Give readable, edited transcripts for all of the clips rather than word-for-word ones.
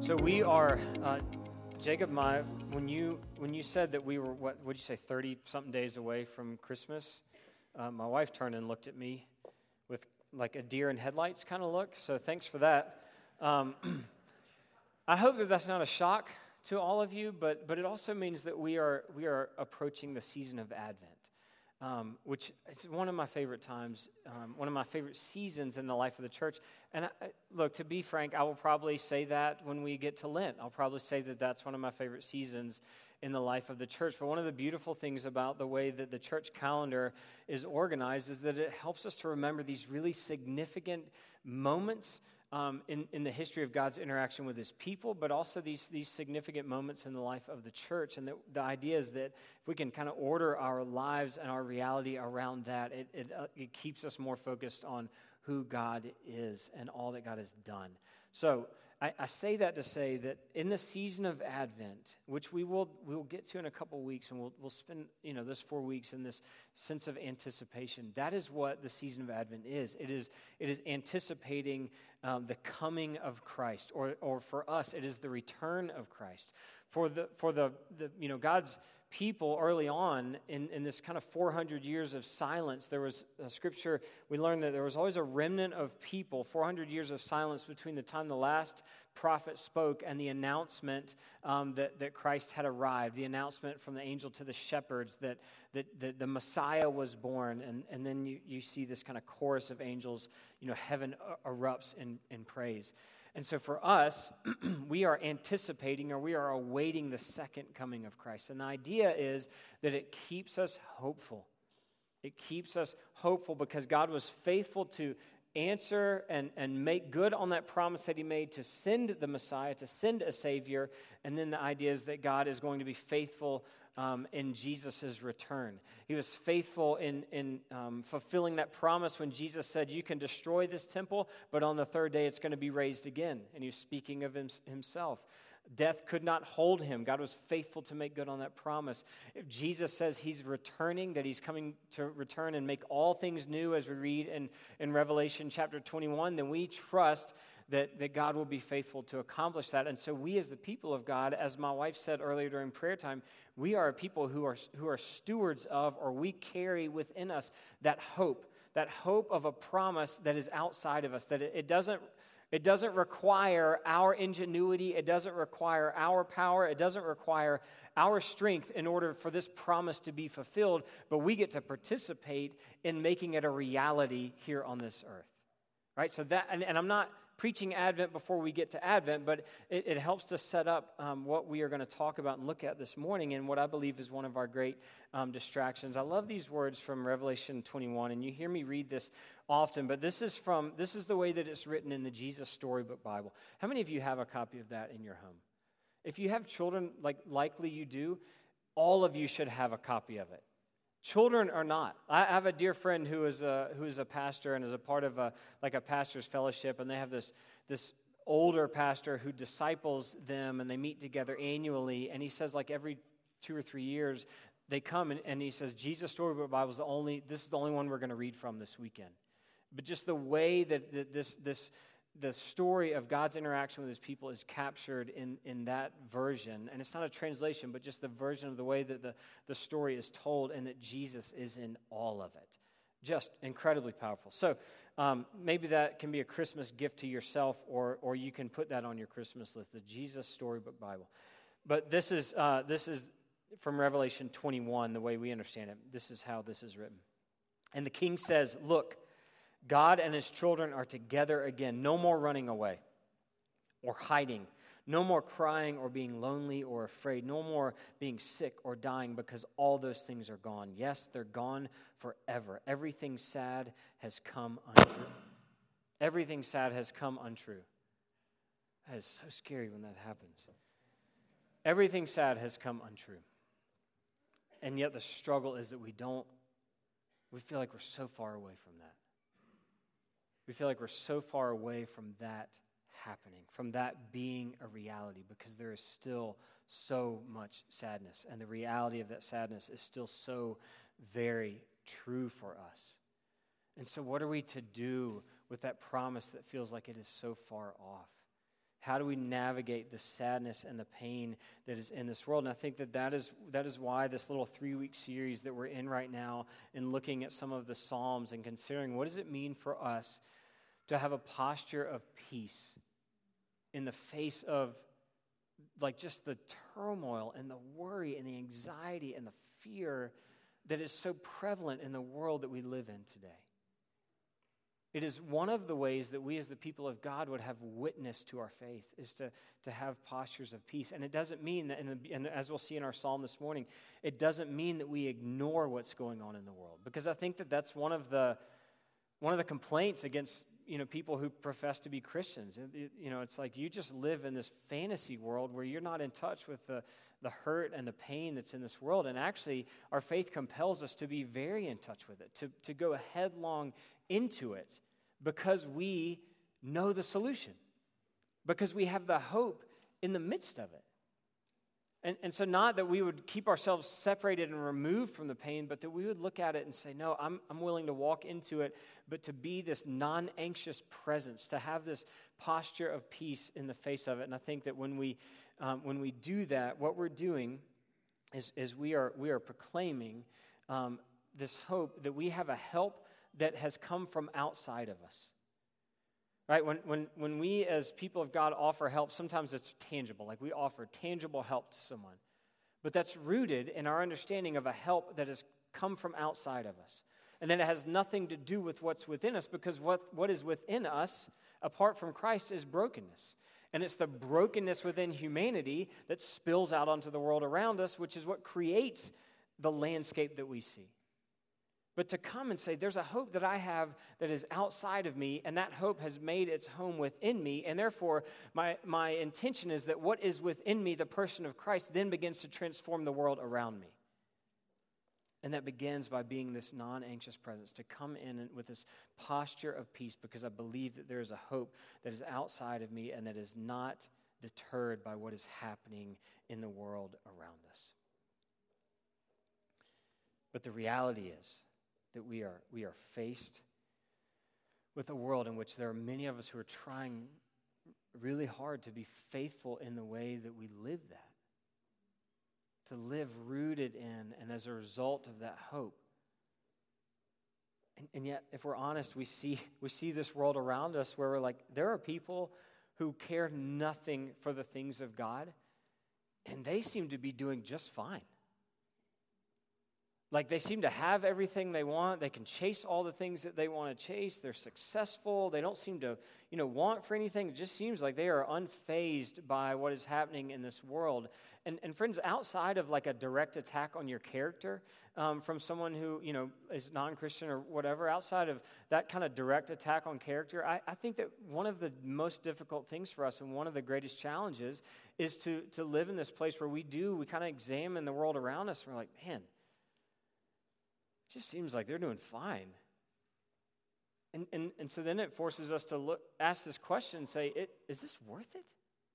So we are, Jacob, when you said that we were, what would you say, 30-something days away from Christmas, my wife turned and looked at me with like a deer in headlights kind of look, so thanks for that. I hope that that's not a shock to all of you, but it also means that we are approaching the season of Advent. Which is one of my favorite times, one of my favorite seasons in the life of the church. And look, to be frank, I will probably say that when we get to Lent. I'll probably say that that's one of my favorite seasons in the life of the church. But one of the beautiful things about the way that the church calendar is organized is that it helps us to remember these really significant moments in the history of God's interaction with his people, but also these significant moments in the life of the church. And the idea is that if we can kind of order our lives and our reality around that, it keeps us more focused on who God is and all that God has done. So I say that to say that in the season of Advent, which we will get to in a couple weeks, and we'll spend this 4 weeks in this sense of anticipation. That is what the season of Advent is. It is anticipating the coming of Christ, or for us, it is the return of Christ. For the God's people early on in this kind of 400 years of silence, there was a scripture, we learned that there was always a remnant of people, 400 years of silence between the time the last prophet spoke and the announcement that Christ had arrived, the announcement from the angel to the shepherds that the Messiah was born, and then you see this kind of chorus of angels, heaven erupts in praise. And so for us, we are anticipating, or we are awaiting the second coming of Christ. And the idea is that it keeps us hopeful. It keeps us hopeful because God was faithful to answer and make good on that promise that he made to send the Messiah, to send a Savior. And then the idea is that God is going to be faithful in Jesus' return. He was faithful in fulfilling that promise when Jesus said, you can destroy this temple, but on the third day it's going to be raised again. And he was speaking of himself. Death could not hold him. God was faithful to make good on that promise. If Jesus says he's returning, that he's coming to return and make all things new, as we read in Revelation chapter 21, then we trust that God will be faithful to accomplish that. And so we as the people of God, as my wife said earlier during prayer time, we are a people who are stewards of, or we carry within us that hope of a promise that is outside of us, that it doesn't require our ingenuity. It doesn't require our power. It doesn't require our strength in order for this promise to be fulfilled, but we get to participate in making it a reality here on this earth, right? So that, and I'm not preaching Advent before we get to Advent, but it helps to set up what we are going to talk about and look at this morning, and what I believe is one of our great distractions. I love these words from Revelation 21, and you hear me read this often, but this is the way that it's written in the Jesus Storybook Bible. How many of you have a copy of that in your home? If you have children, likely you do, all of you should have a copy of it. Children are not. I have a dear friend who is a pastor and is a part of a pastor's fellowship, and they have this older pastor who disciples them, and they meet together annually. And he says, every 2 or 3 years, they come and he says, Jesus Storybook Bible this is the only one we're going to read from this weekend. But just the way that the story of God's interaction with his people is captured in that version. And it's not a translation, but just the version of the way that the story is told, and that Jesus is in all of it. Just incredibly powerful. So maybe that can be a Christmas gift to yourself, or you can put that on your Christmas list, the Jesus Storybook Bible. But this is from Revelation 21, the way we understand it. This is how this is written. And the king says, "Look, God and his children are together again. No more running away or hiding. No more crying or being lonely or afraid. No more being sick or dying, because all those things are gone. Yes, they're gone forever. Everything sad has come untrue." Everything sad has come untrue. That is so scary when that happens. Everything sad has come untrue. And yet the struggle is that we feel like we're so far away from that. We feel like we're so far away from that happening, from that being a reality, because there is still so much sadness, and the reality of that sadness is still so very true for us. And so what are we to do with that promise that feels like it is so far off? How do we navigate the sadness and the pain that is in this world? And I think that is why this little 3-week series that we're in right now, in looking at some of the Psalms and considering what does it mean for us to have a posture of peace in the face of like just the turmoil and the worry and the anxiety and the fear that is so prevalent in the world that we live in today. It is one of the ways that we as the people of God would have witness to our faith, is to have postures of peace. And it doesn't mean that, and as we'll see in our psalm this morning, it doesn't mean that we ignore what's going on in the world. Because I think that that's one of the complaints against people who profess to be Christians. It's like you just live in this fantasy world where you're not in touch with the hurt and the pain that's in this world. And actually, our faith compels us to be very in touch with it, to go headlong into it, because we know the solution, because we have the hope in the midst of it. And so not that we would keep ourselves separated and removed from the pain, but that we would look at it and say, no, I'm willing to walk into it, but to be this non-anxious presence, to have this posture of peace in the face of it. And I think that when we do that, what we're doing is we are proclaiming this hope that we have a help that has come from outside of us. Right? When we as people of God offer help, sometimes it's tangible, like we offer tangible help to someone. But that's rooted in our understanding of a help that has come from outside of us. And that it has nothing to do with what's within us, because what is within us, apart from Christ, is brokenness. And it's the brokenness within humanity that spills out onto the world around us, which is what creates the landscape that we see. But to come and say, there's a hope that I have that is outside of me, and that hope has made its home within me, and therefore my intention is that what is within me, the person of Christ, then begins to transform the world around me. And that begins by being this non-anxious presence, to come in with this posture of peace, because I believe that there is a hope that is outside of me and that is not deterred by what is happening in the world around us. But the reality is that we are faced with a world in which there are many of us who are trying really hard to be faithful in the way that we live that, to live rooted in and as a result of that hope. And yet, if we're honest, we see this world around us where we're like, there are people who care nothing for the things of God, and they seem to be doing just fine. Like they seem to have everything they want. They can chase all the things that they want to chase. They're successful. They don't seem to, want for anything. It just seems like they are unfazed by what is happening in this world. And friends, outside of like a direct attack on your character from someone who, is non-Christian or whatever, outside of that kind of direct attack on character, I think that one of the most difficult things for us and one of the greatest challenges is to live in this place where we kind of examine the world around us and we're like, man, it just seems like they're doing fine. And so then it forces us to ask this question and say, is this worth it?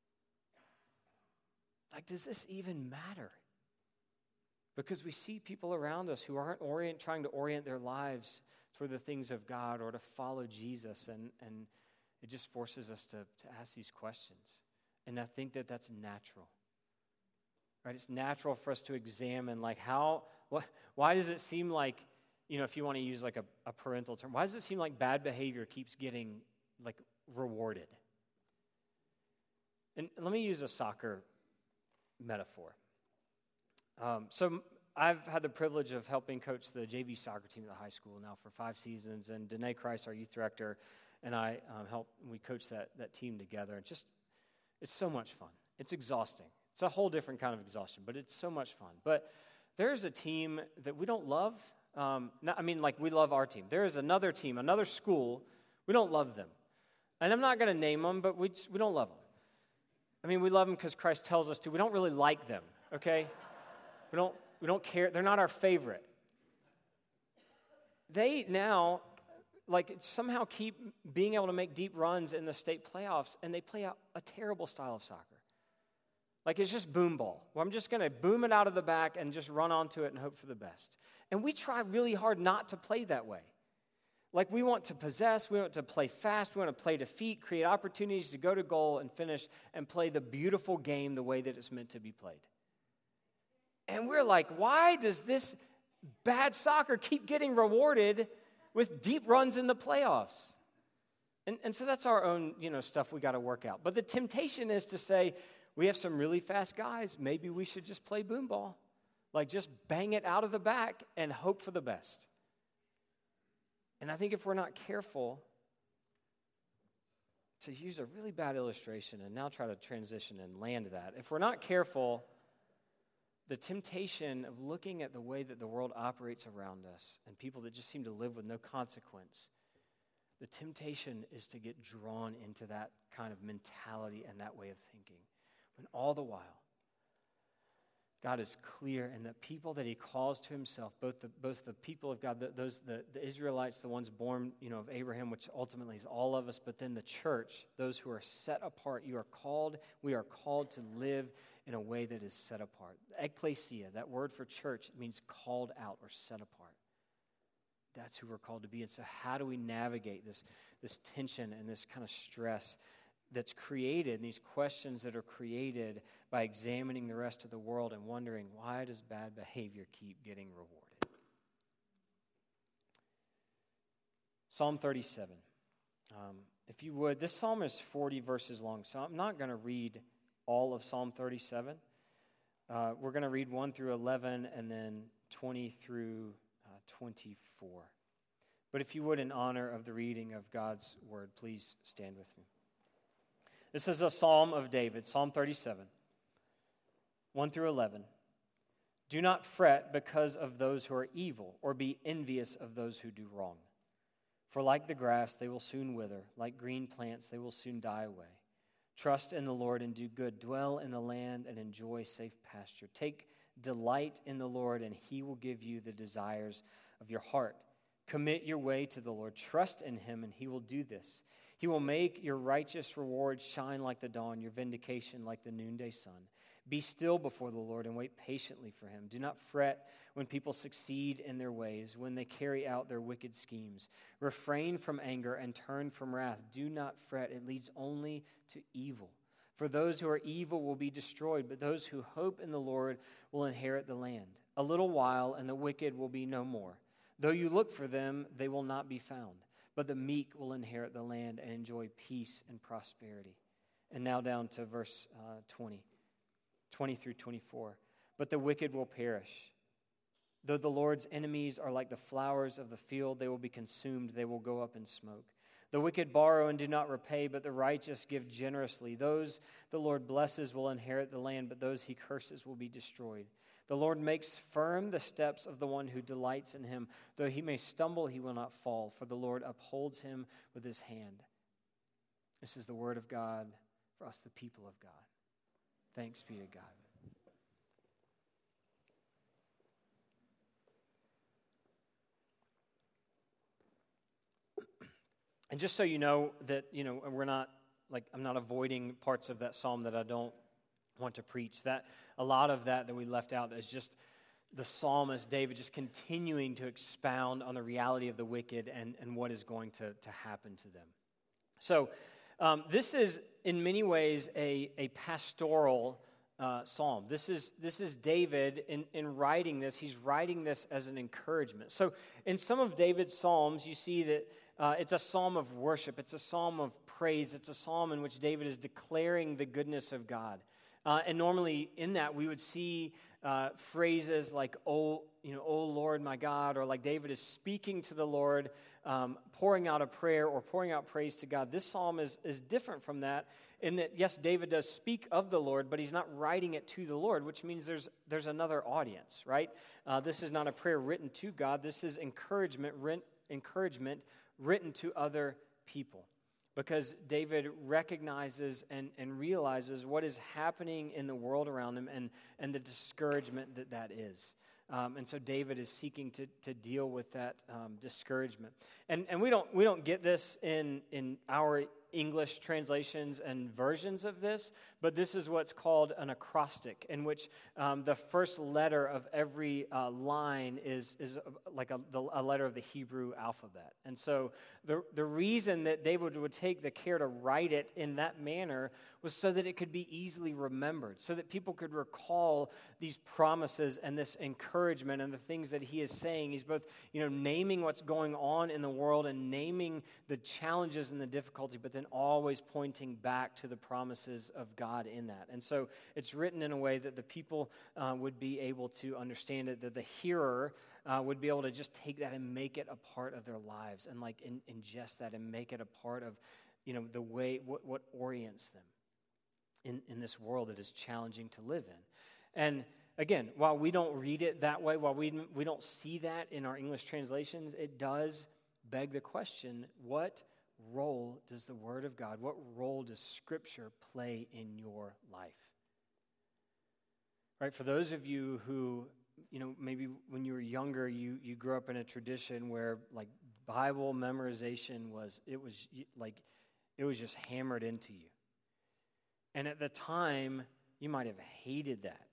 Like, does this even matter? Because we see people around us who aren't trying to orient their lives toward the things of God or to follow Jesus, and it just forces us to ask these questions. And I think that that's natural. Right? It's natural for us to examine, like, why does it seem like, if you want to use like a parental term, why does it seem like bad behavior keeps getting like rewarded? And let me use a soccer metaphor. So I've had the privilege of helping coach the JV soccer team at the high school now for 5 seasons, and Danae Christ, our youth director, and I we coach that team together. And it's so much fun. It's exhausting. It's a whole different kind of exhaustion, but it's so much fun. But there's a team that we don't love. We love our team. There is another team, another school, we don't love them. And I'm not going to name them, but we don't love them. I mean, we love them because Christ tells us to. We don't really like them, okay? We don't care. They're not our favorite. They now, somehow keep being able to make deep runs in the state playoffs, and they play a terrible style of soccer. Like, it's just boom ball, where I'm just going to boom it out of the back and just run onto it and hope for the best. And we try really hard not to play that way. Like we want to possess, we want to play fast, we want to play defeat, create opportunities to go to goal and finish and play the beautiful game the way that it's meant to be played. And we're like, why does this bad soccer keep getting rewarded with deep runs in the playoffs? And so that's our own, stuff we got to work out. But the temptation is to say, we have some really fast guys. Maybe we should just play boom ball. Like just bang it out of the back and hope for the best. And I think if we're not careful, to use a really bad illustration and now try to transition and land that, if we're not careful, the temptation of looking at the way that the world operates around us and people that just seem to live with no consequence, the temptation is to get drawn into that kind of mentality and that way of thinking. When all the while, God is clear, and the people that he calls to himself, both the people of God, the Israelites, the ones born, of Abraham, which ultimately is all of us, but then the church, those who are set apart, we are called to live in a way that is set apart. Ekklesia, that word for church, means called out or set apart. That's who we're called to be. And so how do we navigate this tension and this kind of stress that's created, and these questions that are created by examining the rest of the world and wondering, why does bad behavior keep getting rewarded? Psalm 37. If you would, this psalm is 40 verses long, so I'm not going to read all of Psalm 37. We're going to read 1 through 11 and then 20 through 24. But if you would, in honor of the reading of God's word, please stand with me. This is a psalm of David, Psalm 37, 1 through 11. Do not fret because of those who are evil, or be envious of those who do wrong. For like the grass, they will soon wither. Like green plants, they will soon die away. Trust in the Lord and do good. Dwell in the land and enjoy safe pasture. Take delight in the Lord, and he will give you the desires of your heart. Commit your way to the Lord. Trust in him, and he will do this. He will make your righteous reward shine like the dawn, your vindication like the noonday sun. Be still before the Lord and wait patiently for him. Do not fret when people succeed in their ways, when they carry out their wicked schemes. Refrain from anger and turn from wrath. Do not fret. It leads only to evil. For those who are evil will be destroyed, but those who hope in the Lord will inherit the land. A little while, and the wicked will be no more. Though you look for them, they will not be found. But the meek will inherit the land and enjoy peace and prosperity. And now down to verse 20 through 24. But the wicked will perish. Though the Lord's enemies are like the flowers of the field, they will be consumed. They will go up in smoke. The wicked borrow and do not repay, but the righteous give generously. Those the Lord blesses will inherit the land, but those he curses will be destroyed. The Lord makes firm the steps of the one who delights in him. Though he may stumble, he will not fall, for the Lord upholds him with his hand. This is the word of God for us, the people of God. Thanks be to God. And just so you know that, we're not, I'm not avoiding parts of that psalm that I don't want to preach. That a lot of that we left out is just the psalmist David just continuing to expound on the reality of the wicked and what is going to happen to them. So this is in many ways a pastoral psalm. This is David in writing this. He's writing this as an encouragement. So in some of David's psalms, you see that it's a psalm of worship. It's a psalm of praise. It's a psalm in which David is declaring the goodness of God. And normally in that we would see phrases like, oh Lord, my God, or like David is speaking to the Lord, pouring out a prayer or pouring out praise to God. This psalm is different from that in that, yes, David does speak of the Lord, but he's not writing it to the Lord, which means there's another audience, right? This is not a prayer written to God. This is encouragement written to other people. Because David recognizes and realizes what is happening in the world around him and the discouragement that is. And so David is seeking to deal with that discouragement. And we don't get this in our English translations and versions of this, but this is what's called an acrostic, in which the first letter of every line is like a letter of the Hebrew alphabet. And so the reason that David would take the care to write it in that manner was so that it could be easily remembered, so that people could recall these promises and this encouragement and the things that he is saying. He's both, naming what's going on in the world and naming the challenges and the difficulty, but then always pointing back to the promises of God in that. And so it's written in a way that the people would be able to understand it, that the hearer would be able to just take that and make it a part of their lives and ingest that and make it a part of, the way, what orients them in this world that is challenging to live in. And again, while we don't read it that way, while we don't see that in our English translations, it does beg the question, what role does the Word of God, what role does Scripture play in your life? Right, for those of you who, maybe when you were younger, you grew up in a tradition where Bible memorization was just hammered into you. And at the time, you might have hated that.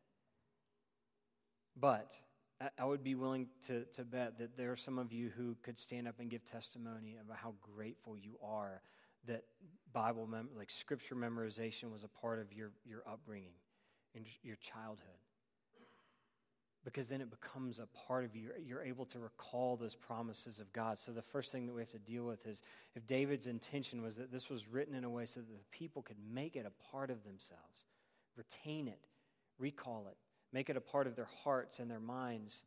But I would be willing to bet that there are some of you who could stand up and give testimony about how grateful you are that Scripture memorization was a part of your upbringing and your childhood. Because then it becomes a part of you. You're able to recall those promises of God. So the first thing that we have to deal with is if David's intention was that this was written in a way so that the people could make it a part of themselves, retain it, recall it, make it a part of their hearts and their minds,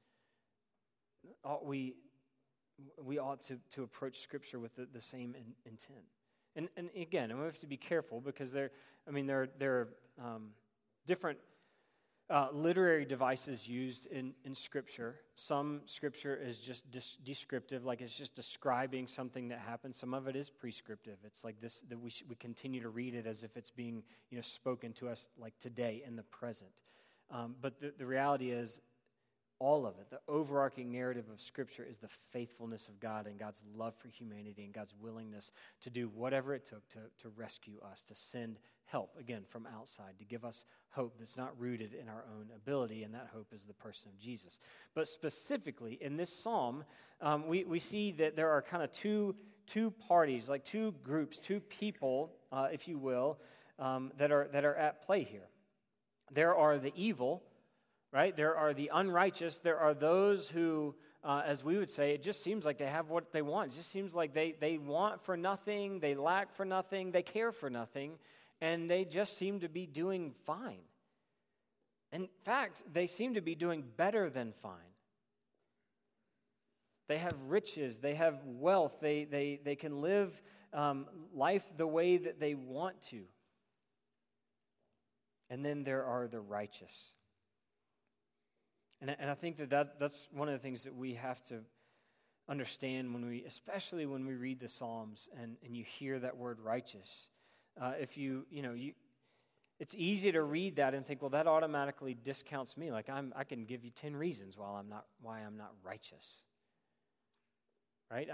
we ought to approach Scripture with the same intent. And again, we have to be careful because there are different literary devices used in Scripture. Some Scripture is just descriptive, like it's just describing something that happened. Some of it is prescriptive. It's like this, that we continue to read it as if it's being spoken to us like today in the present. But the reality is, all of it, the overarching narrative of Scripture is the faithfulness of God and God's love for humanity and God's willingness to do whatever it took to rescue us, to send help, again, from outside, to give us hope that's not rooted in our own ability, and that hope is the person of Jesus. But specifically, in this psalm, we see that there are kind of two parties, like two groups, two people, if you will, that are at play here. There are the evil, right? There are the unrighteous. There are those who, as we would say, it just seems like they have what they want. It just seems like they want for nothing, they lack for nothing, they care for nothing, and they just seem to be doing fine. In fact, they seem to be doing better than fine. They have riches, they have wealth, they can live life the way that they want to. And then there are the righteous. And I think that's one of the things that we have to understand especially when we read the Psalms and you hear that word righteous. It's easy to read that and think, well, that automatically discounts me. Like I can give you 10 reasons why I'm not righteous. Right?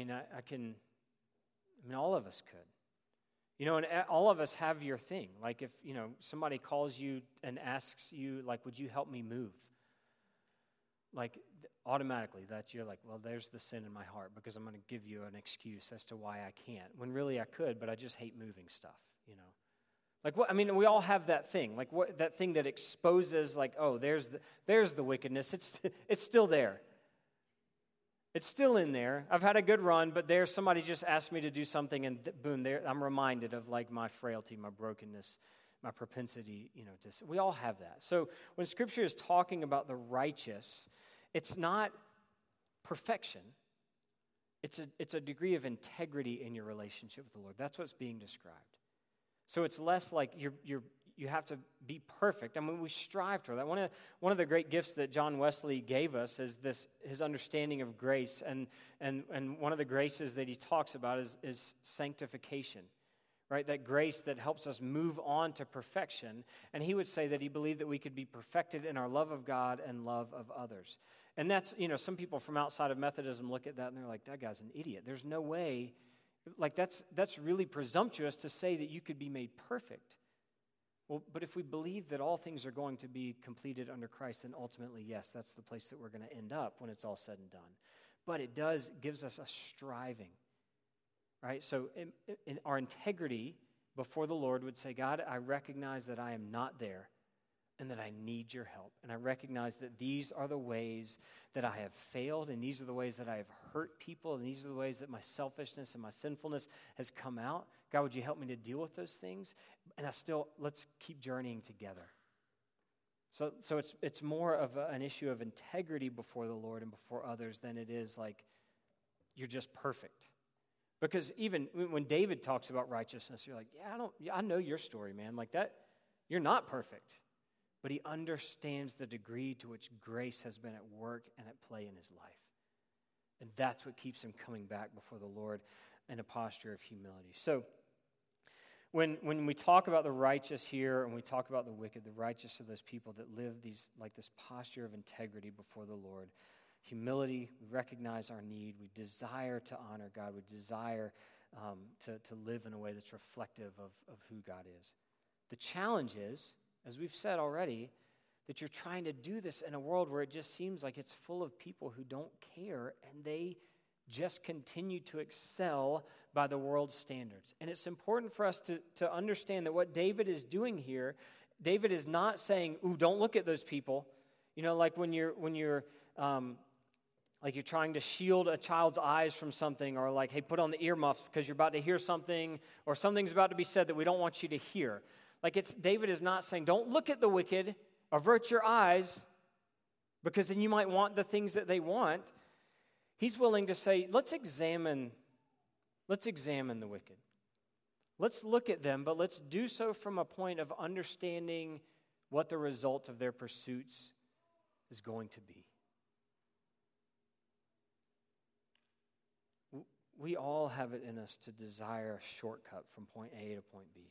All of us could. And all of us have your thing. Like if, somebody calls you and asks you, like, would you help me move? Like automatically that you're like, well, there's the sin in my heart because I'm going to give you an excuse as to why I can't. When really I could, but I just hate moving stuff, Like what? We all have that thing. Like what? That thing that exposes, like, oh, there's the wickedness. It's still there. It's still in there. I've had a good run, but somebody just asked me to do something, and boom, there I'm reminded of like my frailty, my brokenness, my propensity, we all have that. So when Scripture is talking about the righteous, it's not perfection. It's a degree of integrity in your relationship with the Lord. That's what's being described. So it's less like you have to be perfect. We strive toward that. One of the great gifts that John Wesley gave us is his understanding of grace, and one of the graces that he talks about is sanctification. Right, that grace that helps us move on to perfection. And he would say that he believed that we could be perfected in our love of God and love of others. And that's, some people from outside of Methodism look at that and they're like, that guy's an idiot. There's no way Like that's really presumptuous to say that you could be made perfect. Well, but if we believe that all things are going to be completed under Christ, then ultimately, yes, that's the place that we're going to end up when it's all said and done. But it gives us a striving, right? So in our integrity before the Lord would say, God, I recognize that I am not there and that I need your help. And I recognize that these are the ways that I have failed, and these are the ways that I have hurt people, and these are the ways that my selfishness and my sinfulness has come out. God, would you help me to deal with those things? And let's keep journeying together. So it's more of an issue of integrity before the Lord and before others than it is like you're just perfect. Because even when David talks about righteousness, you're like, I know your story, man. Like that, you're not perfect. But he understands the degree to which grace has been at work and at play in his life. And that's what keeps him coming back before the Lord in a posture of humility. So when we talk about the righteous here and we talk about the wicked, the righteous are those people that live this posture of integrity before the Lord. Humility, we recognize our need. We desire to honor God. We desire to live in a way that's reflective of who God is. The challenge is, as we've said already, that you're trying to do this in a world where it just seems like it's full of people who don't care and they just continue to excel by the world's standards. And it's important for us to understand that what David is doing here, David is not saying, ooh, don't look at those people. You know, like when you're trying to shield a child's eyes from something, or like, hey, put on the earmuffs because you're about to hear something, or something's about to be said that we don't want you to hear. David is not saying, don't look at the wicked, avert your eyes, because then you might want the things that they want. He's willing to say, let's examine the wicked. Let's look at them, but let's do so from a point of understanding what the result of their pursuits is going to be. We all have it in us to desire a shortcut from point A to point B.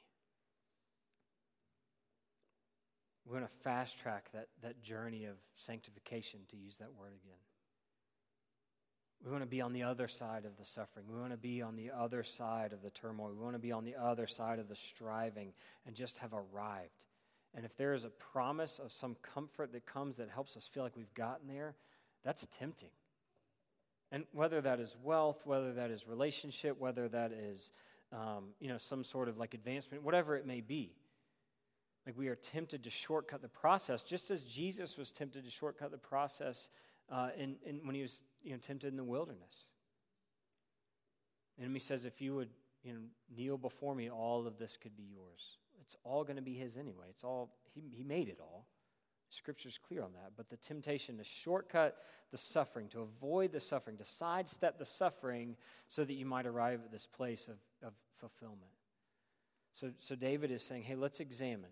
We want to fast track that journey of sanctification, to use that word again. We want to be on the other side of the suffering. We want to be on the other side of the turmoil. We want to be on the other side of the striving and just have arrived. And if there is a promise of some comfort that comes that helps us feel like we've gotten there, that's tempting. And whether that is wealth, whether that is relationship, whether that is some sort of like advancement, whatever it may be. Like we are tempted to shortcut the process, just as Jesus was tempted to shortcut the process when he was tempted in the wilderness. The enemy says, if you would kneel before me, all of this could be yours. It's all going to be his anyway. It's all he made it all. Scripture's clear on that. But the temptation to shortcut the suffering, to avoid the suffering, to sidestep the suffering so that you might arrive at this place of fulfillment. So David is saying, hey, let's examine.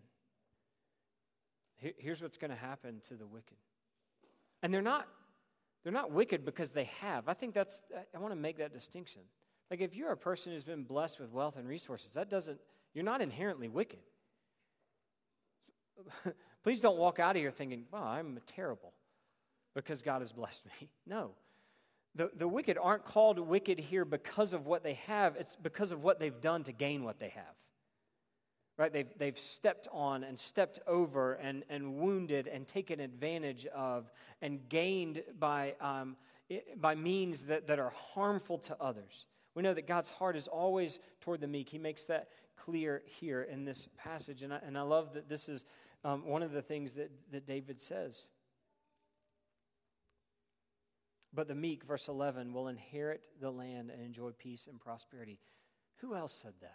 Here's what's going to happen to the wicked. And they're not wicked because they have. I want to make that distinction. Like if you're a person who's been blessed with wealth and resources, you're not inherently wicked. Please don't walk out of here thinking, well, I'm terrible because God has blessed me. No. The wicked aren't called wicked here because of what they have. It's because of what they've done to gain what they have. Right? They've stepped on and stepped over and wounded and taken advantage of and gained by means that are harmful to others. We know that God's heart is always toward the meek. He makes that clear here in this passage. And I love that this is one of the things that David says. But the meek, verse 11, will inherit the land and enjoy peace and prosperity. Who else said that?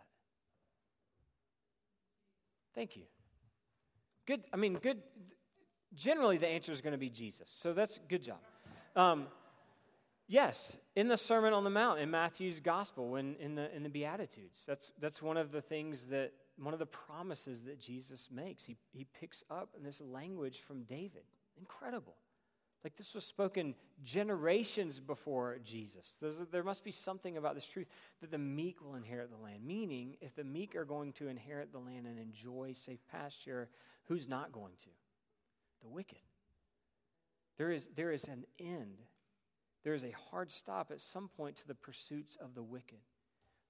Thank you. Good. Good. Generally, the answer is going to be Jesus. So that's good job. Yes, in the Sermon on the Mount, in Matthew's Gospel, in the Beatitudes, that's one of the promises that Jesus makes. He picks up in this language from David. Incredible. Like this was spoken generations before Jesus. There must be something about this truth that the meek will inherit the land. Meaning, if the meek are going to inherit the land and enjoy safe pasture, who's not going to? The wicked. There is an end. There is a hard stop at some point to the pursuits of the wicked.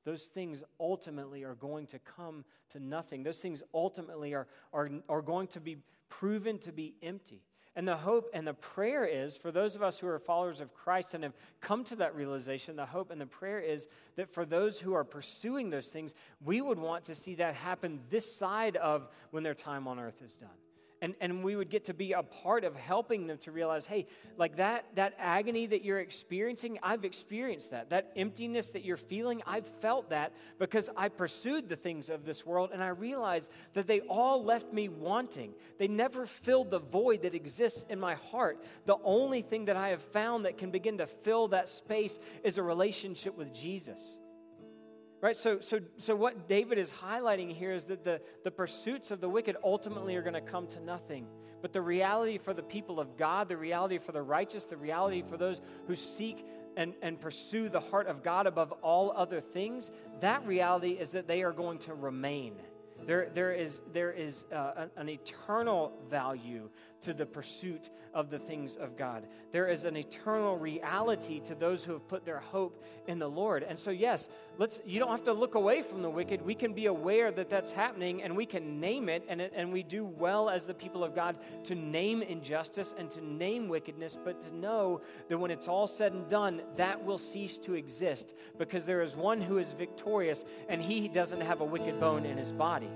those things ultimately are going to come to nothing. Those things ultimately are going to be proven to be empty. And the hope and the prayer is, for those of us who are followers of Christ and have come to that realization, the hope and the prayer is that for those who are pursuing those things, we would want to see that happen this side of when their time on earth is done. And we would get to be a part of helping them to realize, hey, like that agony that you're experiencing, I've experienced that. That emptiness that you're feeling, I've felt that because I pursued the things of this world and I realized that they all left me wanting. They never filled the void that exists in my heart. The only thing that I have found that can begin to fill that space is a relationship with Jesus. Right, so what David is highlighting here is that the pursuits of the wicked ultimately are going to come to nothing. But the reality for the people of God, the reality for the righteous, the reality for those who seek and pursue the heart of God above all other things, that reality is that they are going to remain. There is an eternal value to the pursuit of the things of God. There is an eternal reality to those who have put their hope in the Lord. And so, yes, you don't have to look away from the wicked. We can be aware that that's happening, and we can name it, and we do well as the people of God to name injustice and to name wickedness, but to know that when it's all said and done, that will cease to exist because there is one who is victorious, and he doesn't have a wicked bone in his body.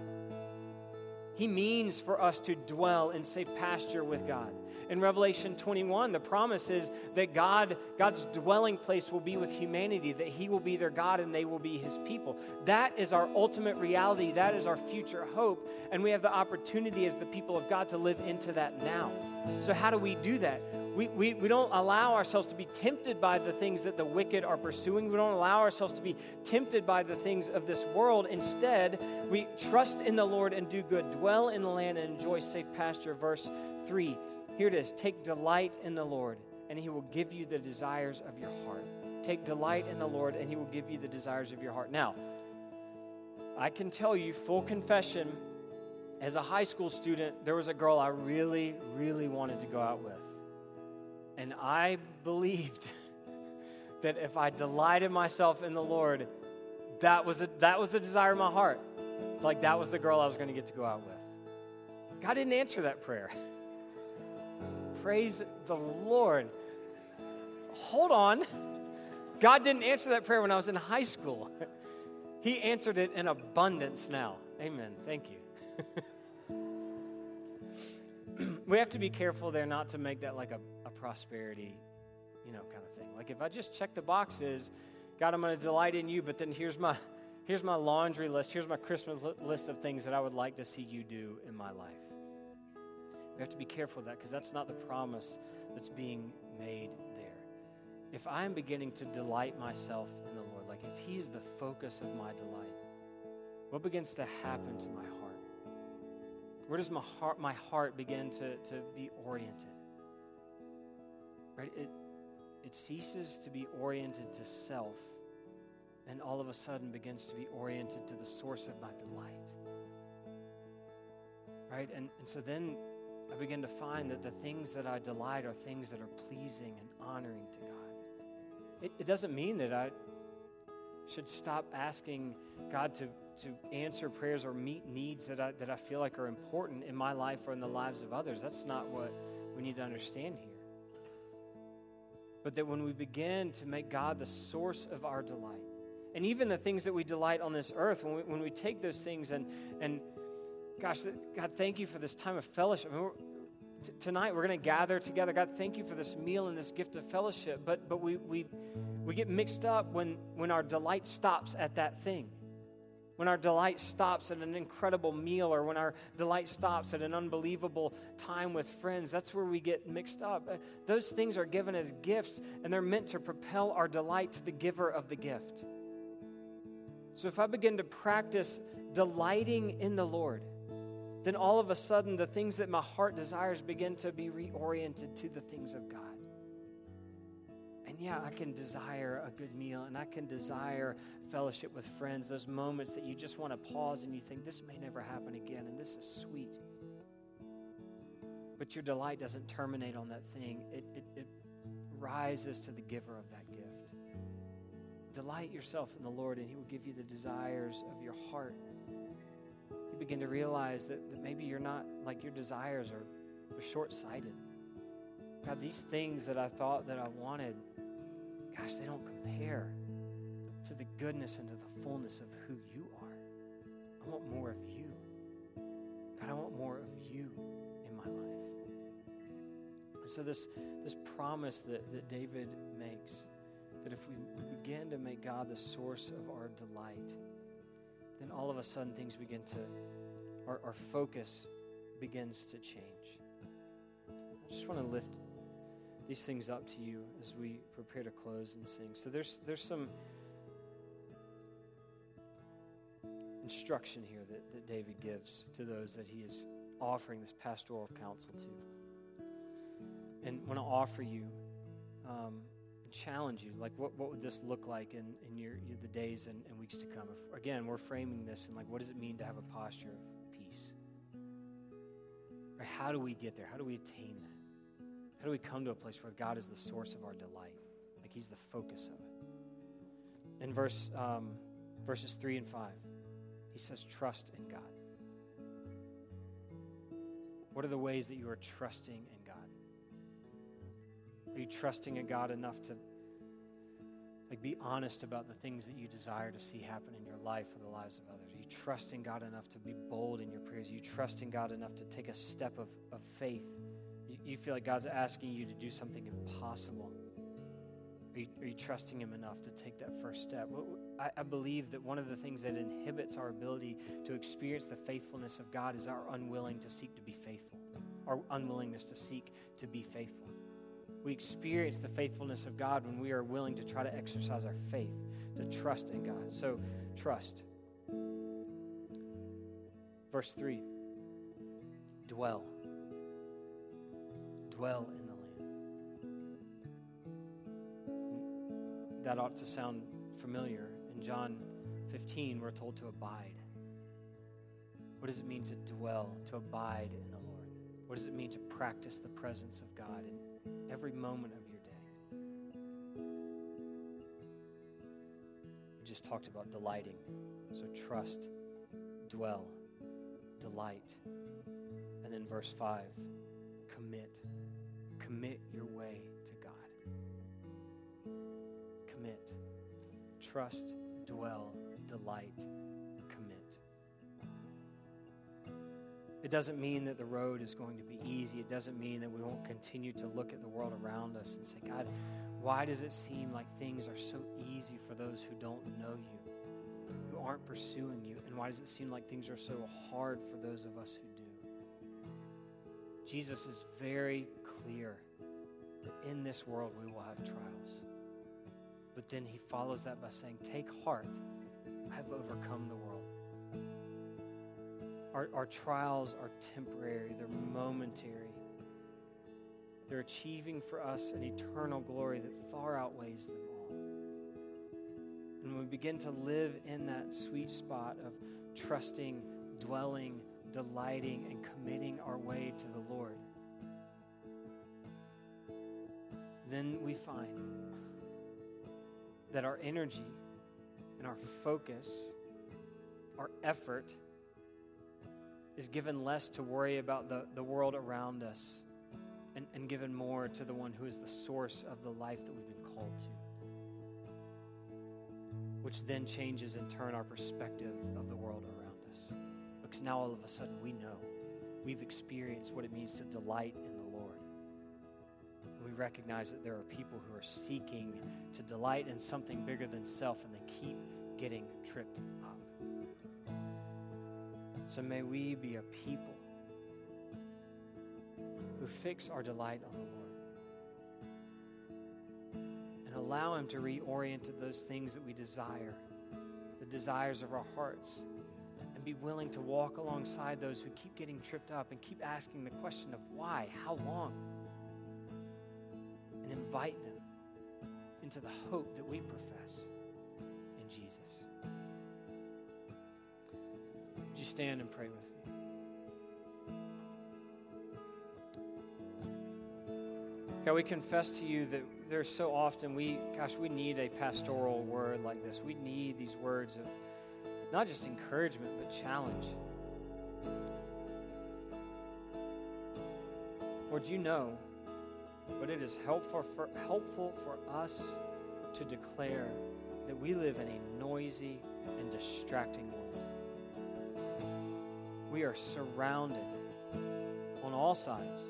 He means for us to dwell in safe pasture with God. In Revelation 21, the promise is that God's dwelling place will be with humanity, that he will be their God and they will be his people. That is our ultimate reality. That is our future hope. And we have the opportunity as the people of God to live into that now. So how do we do that? We don't allow ourselves to be tempted by the things that the wicked are pursuing. We don't allow ourselves to be tempted by the things of this world. Instead, we trust in the Lord and do good. Dwell in the land and enjoy safe pasture. Verse 3. Here it is. Take delight in the Lord, and he will give you the desires of your heart. Take delight in the Lord, and he will give you the desires of your heart. Now, I can tell you, full confession, as a high school student, there was a girl I really, really wanted to go out with. And I believed that if I delighted myself in the Lord, that was a desire of my heart. Like that was the girl I was going to get to go out with. God didn't answer that prayer. Praise the Lord. Hold on. God didn't answer that prayer when I was in high school. He answered it in abundance now. Amen. Thank you. We have to be careful there not to make that like a prosperity, kind of thing. Like if I just check the boxes, God, I'm going to delight in you, but then here's my laundry list. Here's my Christmas list of things that I would like to see you do in my life. We have to be careful of that because that's not the promise that's being made there. If I am beginning to delight myself in the Lord, like if he's the focus of my delight, what begins to happen to my heart? Where does my heart begin to be oriented? Right? It ceases to be oriented to self and all of a sudden begins to be oriented to the source of my delight. Right? And so then I begin to find that the things that I delight are things that are pleasing and honoring to God. It doesn't mean that I should stop asking God to answer prayers or meet needs that I feel like are important in my life or in the lives of others. That's not what we need to understand here. But that when we begin to make God the source of our delight, and even the things that we delight on this earth, when we take those things and gosh, God, thank you for this time of fellowship. I mean, tonight we're going to gather together. God, thank you for this meal and this gift of fellowship. But we get mixed up when our delight stops at that thing. When our delight stops at an incredible meal or when our delight stops at an unbelievable time with friends, that's where we get mixed up. Those things are given as gifts, and they're meant to propel our delight to the giver of the gift. So if I begin to practice delighting in the Lord, then all of a sudden the things that my heart desires begin to be reoriented to the things of God. And yeah, I can desire a good meal and I can desire fellowship with friends, those moments that you just want to pause and you think, this may never happen again and this is sweet. But your delight doesn't terminate on that thing. It rises to the giver of that gift. delight yourself in the Lord, and He will give you the desires of your heart. You begin to realize that maybe you're not, like your desires are short-sighted. God, these things that I thought that I wanted, gosh, they don't compare to the goodness and to the fullness of who you are. I want more of you. God, I want more of you in my life. And so this promise that David makes, that if we begin to make God the source of our delight, then all of a sudden things begin to, our focus begins to change. I just want to lift these things up to you as we prepare to close and sing. So there's some instruction here that David gives to those that he is offering this pastoral counsel to. And I want to offer you and challenge you, like what would this look like in the days and weeks to come? If, again, we're framing this and like, what does it mean to have a posture of peace? Or how do we get there? How do we attain that? How do we come to a place where God is the source of our delight? Like He's the focus of it. In verses 3 and 5, he says, trust in God. What are the ways that you are trusting in God? Are you trusting in God enough to be honest about the things that you desire to see happen in your life or the lives of others? Are you trusting God enough to be bold in your prayers? Are you trusting God enough to take a step of faith? You feel like God's asking you to do something impossible. Are you trusting Him enough to take that first step? I believe that one of the things that inhibits our ability to experience the faithfulness of God is our unwillingness to seek to be faithful, our unwillingness to seek to be faithful. We experience the faithfulness of God when we are willing to try to exercise our faith, to trust in God. So, trust. Verse 3, dwell. Dwell in the land. That ought to sound familiar. In John 15, we're told to abide. What does it mean to dwell, to abide in the Lord? What does it mean to practice the presence of God in every moment of your day? We just talked about delighting. So trust, dwell, delight. And then verse 5, commit. Commit your way to God. Commit. Trust, dwell, delight, commit. It doesn't mean that the road is going to be easy. It doesn't mean that we won't continue to look at the world around us and say, God, why does it seem like things are so easy for those who don't know you, who aren't pursuing you? And why does it seem like things are so hard for those of us who do? Jesus is very clear that in this world we will have trials. But then He follows that by saying, take heart, I have overcome the world. Our trials are temporary, they're momentary. They're achieving for us an eternal glory that far outweighs them all. And when we begin to live in that sweet spot of trusting, dwelling, delighting, and committing our way to the Lord, then we find that our energy and our focus, our effort, is given less to worry about the world around us and given more to the one who is the source of the life that we've been called to. Which then changes in turn our perspective of the world around us. Because now all of a sudden we know, we've experienced what it means to delight in the Lord. And we recognize that there are people who are seeking to delight in something bigger than self, and they keep getting tripped up. So may we be a people who fix our delight on the Lord and allow Him to reorient to those things that we desire, the desires of our hearts, and be willing to walk alongside those who keep getting tripped up and keep asking the question of why, how long, and invite them into the hope that we profess in Jesus. Would you stand and pray with me? God, we confess to you that there's so often we need a pastoral word like this. We need these words of not just encouragement, but challenge. Lord, you know, but it is helpful for us to declare that we live in a noisy and distracting world. We are surrounded on all sides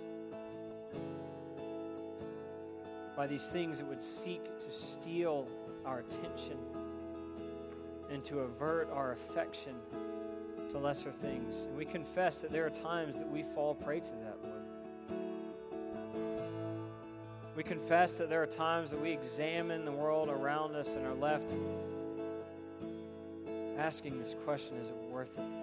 by these things that would seek to steal our attention and to avert our affection to lesser things. And we confess that there are times that we fall prey to that, Lord. We confess that there are times that we examine the world around us and are left asking this question, is it worth it?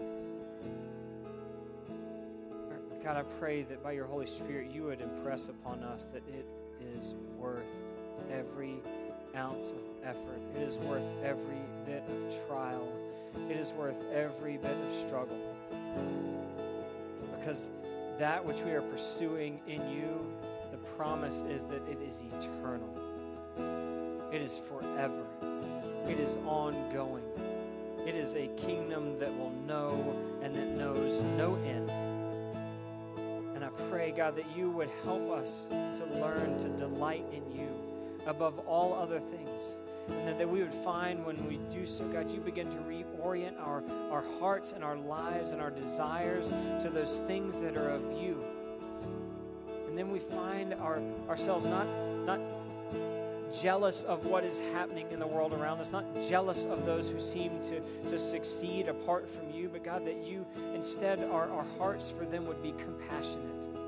God, I pray that by your Holy Spirit you would impress upon us that it is worth every ounce of effort. It is worth every bit of trial. It is worth every bit of struggle. Because that which we are pursuing in you, the promise is that it is eternal. It is forever. It is ongoing. It is a kingdom that will know and that knows no end. And I pray, God, that you would help us to learn to delight in you above all other things. And that we would find when we do so, God, you begin to reorient our hearts and our lives and our desires to those things that are of you. And then we find ourselves not jealous of what is happening in the world around us, not jealous of those who seem to succeed apart from you, but God, that you instead, our hearts for them would be compassionate.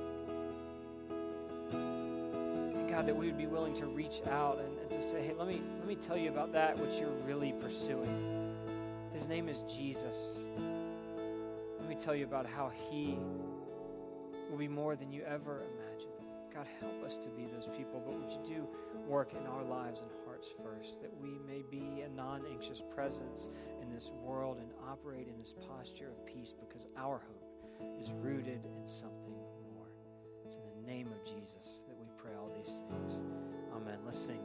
And God, that we would be willing to reach out and to say, hey, let me tell you about that which you're really pursuing. His name is Jesus. Let me tell you about how he will be more than you ever imagined. God, help us to be those people, but would you do work in our lives and hearts first, that we may be a non-anxious presence in this world and operate in this posture of peace, because our hope is rooted in something more. It's in the name of Jesus that we pray all these things. Amen. Let's sing.